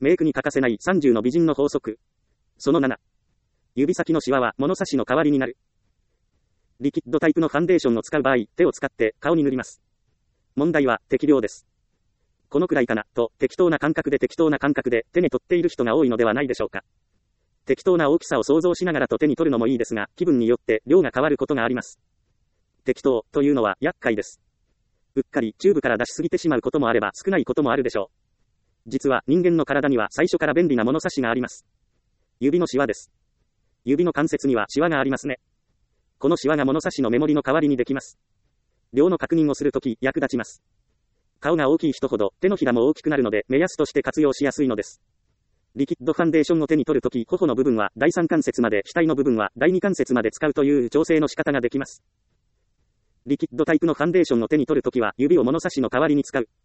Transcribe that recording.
メイクに欠かせない30の美人の法則。その7。指先のシワは物差しの代わりになる。リキッドタイプのファンデーションを使う場合、手を使って顔に塗ります。問題は適量です。このくらいかな、と適当な感覚で手に取っている人が多いのではないでしょうか。適当な大きさを想像しながら手に取るのもいいですが、気分によって量が変わることがあります。適当というのは厄介です。うっかりチューブから出しすぎてしまうこともあれば少ないこともあるでしょう。実は人間の体には最初から便利な物差しがあります。指のシワです。指の関節にはシワがありますね。このシワが物差しの目盛りの代わりにできます。量の確認をするとき役立ちます。顔が大きい人ほど手のひらも大きくなるので目安として活用しやすいのです。リキッドファンデーションを手に取るとき、頬の部分は第3関節まで、額の部分は第2関節まで使うという調整の仕方ができます。リキッドタイプのファンデーションを手に取るときは指を物差しの代わりに使う。